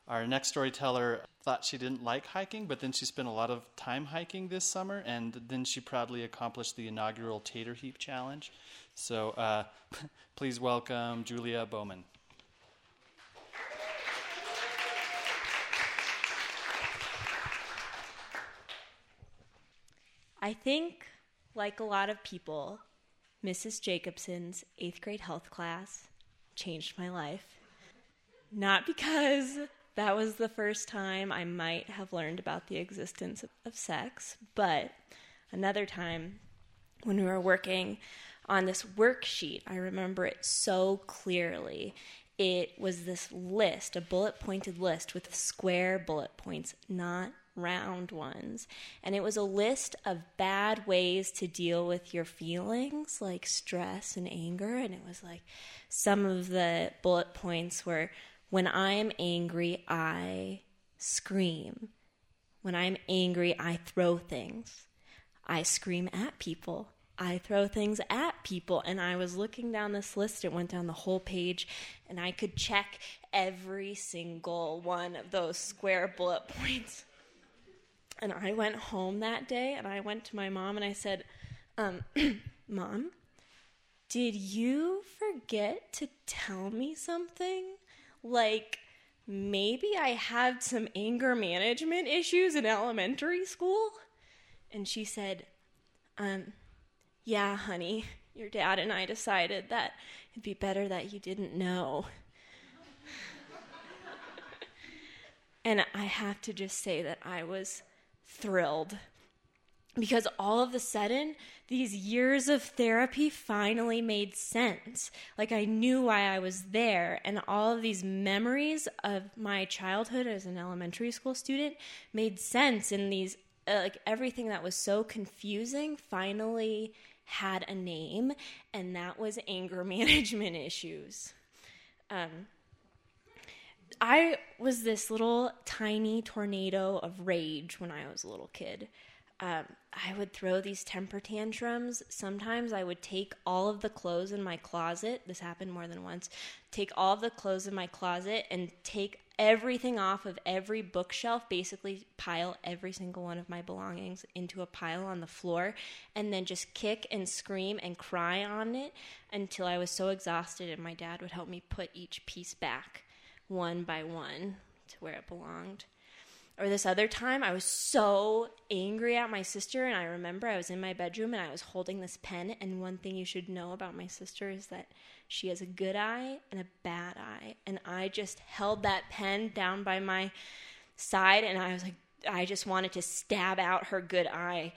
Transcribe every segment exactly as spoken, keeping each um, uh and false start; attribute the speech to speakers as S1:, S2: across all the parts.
S1: Our next storyteller thought she didn't like hiking, but then she spent a lot of time hiking this summer, and then she proudly accomplished the inaugural Tater Heap Challenge. So uh, please welcome Julia Bowman.
S2: I think, like a lot of people, Missus Jacobson's eighth grade health class changed my life. Not because that was the first time I might have learned about the existence of, of sex, but another time when we were working on this worksheet, I remember it so clearly. It was this list, a bullet-pointed list with square bullet points, not round ones. And it was a list of bad ways to deal with your feelings, like stress and anger. And it was like some of the bullet points were, when I'm angry, I scream. When I'm angry, I throw things. I scream at people. I throw things at people. And I was looking down this list. It went down the whole page, and I could check every single one of those square bullet points. And I went home that day, and I went to my mom, and I said, um, Mom, did you forget to tell me something? Like, maybe I had some anger management issues in elementary school? And she said, um, yeah, honey, your dad and I decided that it'd be better that you didn't know. And I have to just say that I was thrilled, because all of a sudden these years of therapy finally made sense. Like, I knew why I was there, and all of these memories of my childhood as an elementary school student made sense, and these uh, like everything that was so confusing finally had a name, and that was anger management issues. um I was this little tiny tornado of rage when I was a little kid. Um, I would throw these temper tantrums. Sometimes I would take all of the clothes in my closet. This happened more than once. Take all of the clothes in my closet and take everything off of every bookshelf, basically pile every single one of my belongings into a pile on the floor, and then just kick and scream and cry on it until I was so exhausted, and my dad would help me put each piece back one by one to where it belonged. Or this other time, I was so angry at my sister, and I remember I was in my bedroom and I was holding this pen, and one thing you should know about my sister is that she has a good eye and a bad eye, and I just held that pen down by my side, and I was like, I just wanted to stab out her good eye.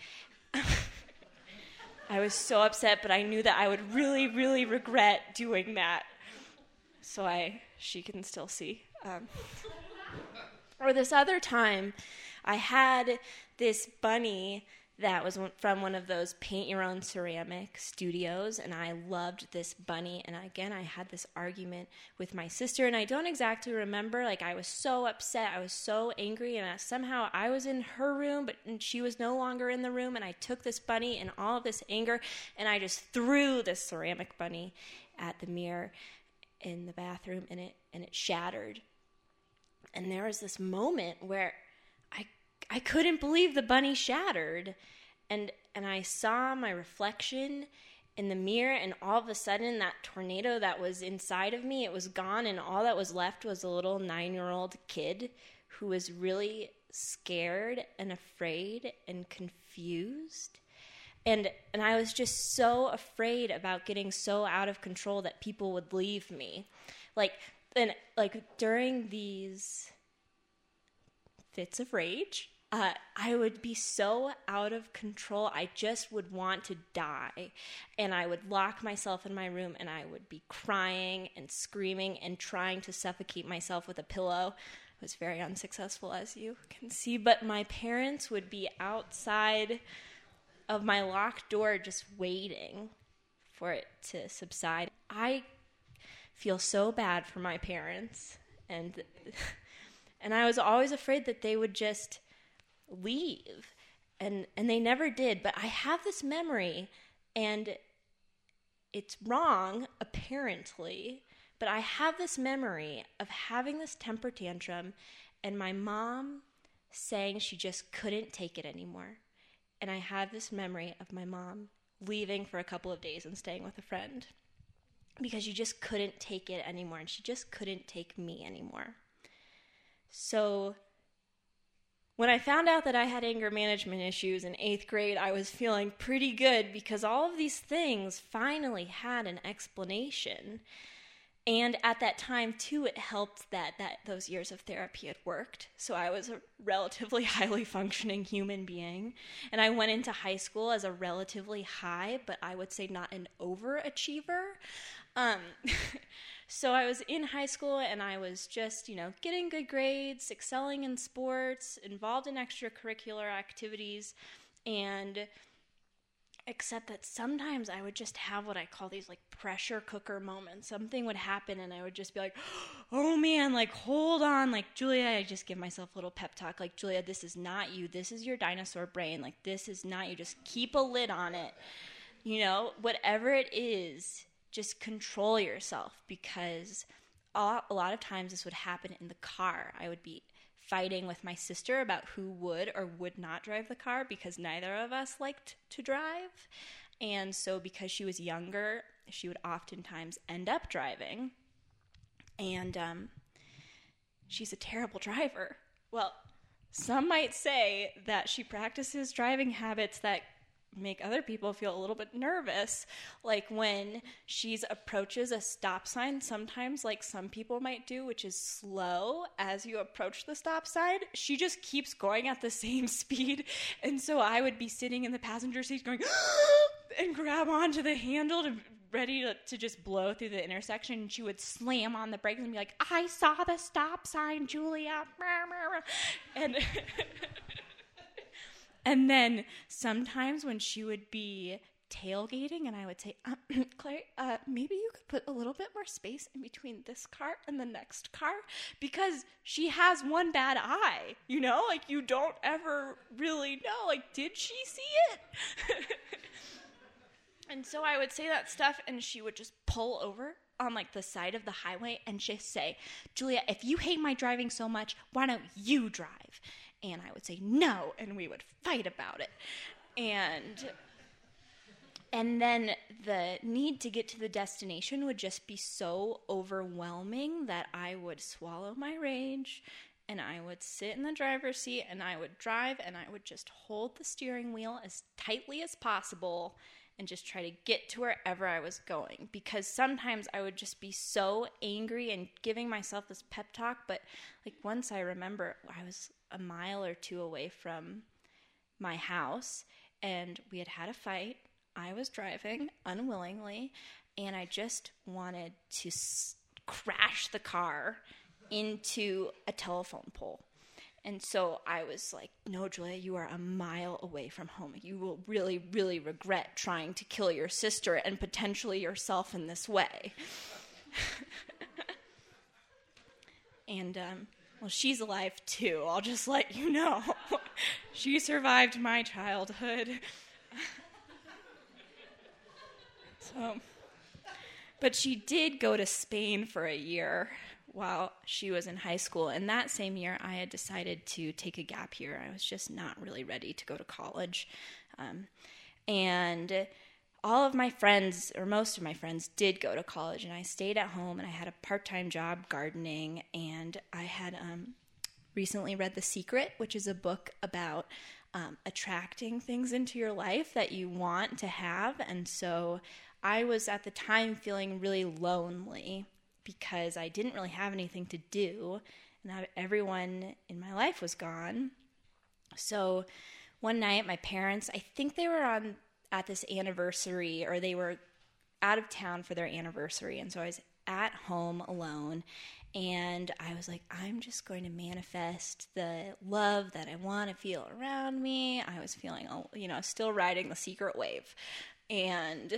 S2: I was so upset, but I knew that I would really, really regret doing that. So I, she can still see. Um, or this other time, I had this bunny that was from one of those paint-your-own ceramic studios, and I loved this bunny. And again, I had this argument with my sister, and I don't exactly remember. Like, I was so upset. I was so angry, and I, somehow I was in her room, but and she was no longer in the room, and I took this bunny and all of this anger, and I just threw this ceramic bunny at the mirror in the bathroom, and it and it shattered. And there was this moment where I I couldn't believe the bunny shattered, and and I saw my reflection in the mirror, and all of a sudden that tornado that was inside of me, it was gone, and all that was left was a little nine-year-old kid who was really scared and afraid and confused. And and I was just so afraid about getting so out of control that people would leave me. Like, and like during these fits of rage, uh, I would be so out of control. I just would want to die. And I would lock myself in my room, and I would be crying and screaming and trying to suffocate myself with a pillow. I was very unsuccessful, as you can see. But my parents would be outside of my locked door just waiting for it to subside. I feel so bad for my parents, and and I was always afraid that they would just leave, and and they never did. But I have this memory, and it's wrong apparently, But I have this memory of having this temper tantrum and my mom saying she just couldn't take it anymore. And I have this memory of my mom leaving for a couple of days and staying with a friend because she just couldn't take it anymore, and she just couldn't take me anymore. So when I found out that I had anger management issues in eighth grade, I was feeling pretty good because all of these things finally had an explanation. And at that time, too, it helped that, that those years of therapy had worked. So I was a relatively highly functioning human being. And I went into high school as a relatively high, but I would say not an overachiever. Um, so I was in high school and I was just, you know, getting good grades, excelling in sports, involved in extracurricular activities, and except that sometimes I would just have what I call these like pressure cooker moments. Something would happen and I would just be like, oh man, like hold on, like Julia, I just give myself a little pep talk, like Julia, this is not you, this is your dinosaur brain, like this is not you, just keep a lid on it. You know, whatever it is, just control yourself, because a lot of times this would happen in the car. I would be fighting with my sister about who would or would not drive the car because neither of us liked to drive. And so because she was younger, she would oftentimes end up driving. And um, she's a terrible driver. Well, some might say that she practices driving habits that make other people feel a little bit nervous, like when she approaches a stop sign, sometimes like some people might do, which is slow as you approach the stop sign, she just keeps going at the same speed. And so I would be sitting in the passenger seat going and grab onto the handle to ready to, to just blow through the intersection, and she would slam on the brakes and be like, I saw the stop sign, Julia. And And then sometimes when she would be tailgating and I would say, uh, Claire, uh, maybe you could put a little bit more space in between this car and the next car, because she has one bad eye, you know, like you don't ever really know, like, did she see it? And so I would say that stuff and she would just pull over on like the side of the highway and just say, Julia, if you hate my driving so much, why don't you drive? And I would say no, and we would fight about it. And and then the need to get to the destination would just be so overwhelming that I would swallow my rage, and I would sit in the driver's seat, and I would drive, and I would just hold the steering wheel as tightly as possible and just try to get to wherever I was going. Because sometimes I would just be so angry and giving myself this pep talk, but like once I remember I was a mile or two away from my house and we had had a fight. I was driving unwillingly and I just wanted to s- crash the car into a telephone pole. And so I was like, no, Julia, you are a mile away from home. You will really, really regret trying to kill your sister and potentially yourself in this way. And, um, well, she's alive too. I'll just let you know. She survived my childhood. So, but she did go to Spain for a year while she was in high school. And that same year, I had decided to take a gap year. I was just not really ready to go to college. Um, and all of my friends, or most of my friends, did go to college. And I stayed at home, and I had a part-time job gardening. And I had um, recently read The Secret, which is a book about um, attracting things into your life that you want to have. And so I was at the time feeling really lonely, because I didn't really have anything to do, and everyone in my life was gone. So one night, my parents, I think they were on at this anniversary, or they were out of town for their anniversary, and so I was at home alone, and I was like, I'm just going to manifest the love that I want to feel around me. I was feeling, you know, still riding the secret wave, and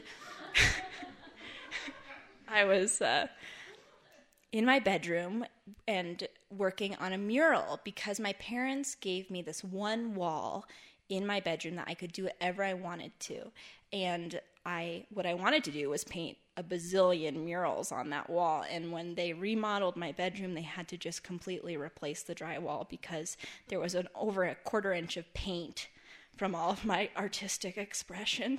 S2: I was uh, in my bedroom and working on a mural, because my parents gave me this one wall in my bedroom that I could do whatever I wanted to. And I, what I wanted to do was paint a bazillion murals on that wall. And when they remodeled my bedroom, they had to just completely replace the drywall because there was an over a quarter inch of paint from all of my artistic expression.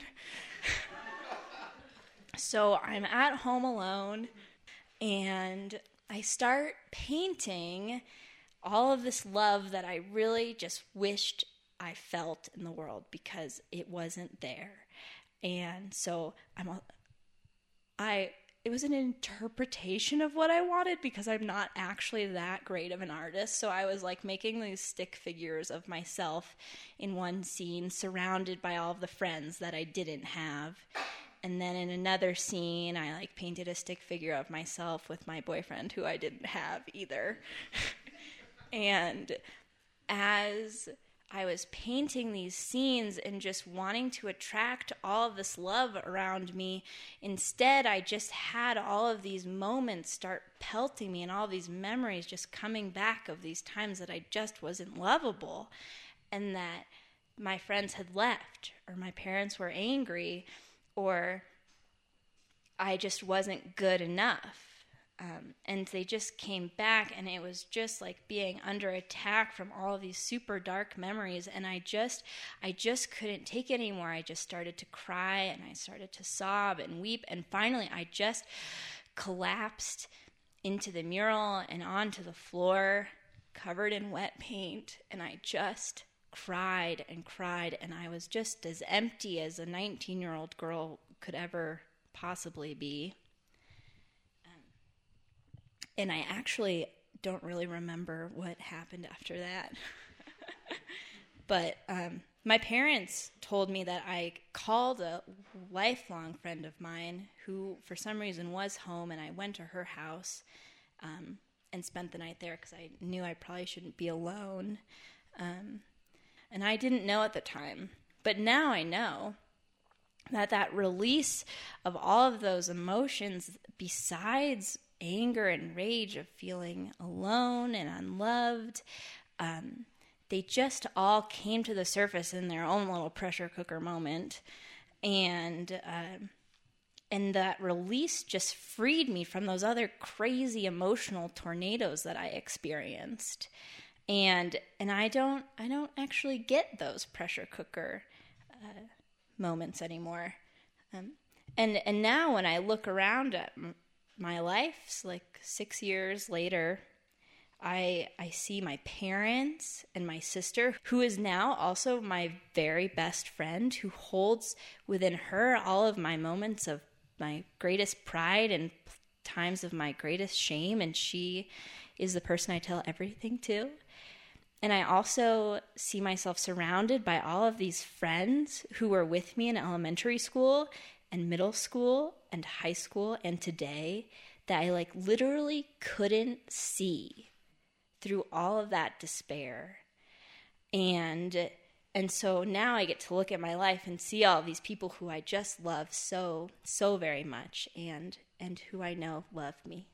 S2: So I'm at home alone, and I start painting all of this love that I really just wished I felt in the world because it wasn't there. And so I'm a, I it was an interpretation of what I wanted because I'm not actually that great of an artist. So I was like making these stick figures of myself in one scene surrounded by all of the friends that I didn't have. And then in another scene, I like painted a stick figure of myself with my boyfriend who I didn't have either. And as I was painting these scenes and just wanting to attract all of this love around me, instead I just had all of these moments start pelting me and all these memories just coming back of these times that I just wasn't lovable and that my friends had left or my parents were angry or I just wasn't good enough. Um, and they just came back, and it was just like being under attack from all of these super dark memories. And I just, I just couldn't take it anymore. I just started to cry, and I started to sob and weep. And finally, I just collapsed into the mural and onto the floor, covered in wet paint. And I just cried and cried, and I was just as empty as a nineteen-year-old girl could ever possibly be. And I actually don't really remember what happened after that. But um, my parents told me that I called a lifelong friend of mine who, for some reason, was home, and I went to her house um, and spent the night there because I knew I probably shouldn't be alone. Um, and I didn't know at the time. But now I know that that release of all of those emotions, besides anger and rage of feeling alone and unloved, um, they just all came to the surface in their own little pressure cooker moment. And uh, and that release just freed me from those other crazy emotional tornadoes that I experienced. And and I don't I don't actually get those pressure cooker uh, moments anymore. Um, and and now when I look around at m- my life, like six years later, I I see my parents and my sister, who is now also my very best friend, who holds within her all of my moments of my greatest pride and times of my greatest shame, and she is the person I tell everything to. And I also see myself surrounded by all of these friends who were with me in elementary school and middle school and high school and today that I like literally couldn't see through all of that despair. And and so now I get to look at my life and see all of these people who I just love so, so very much and and who I know love me.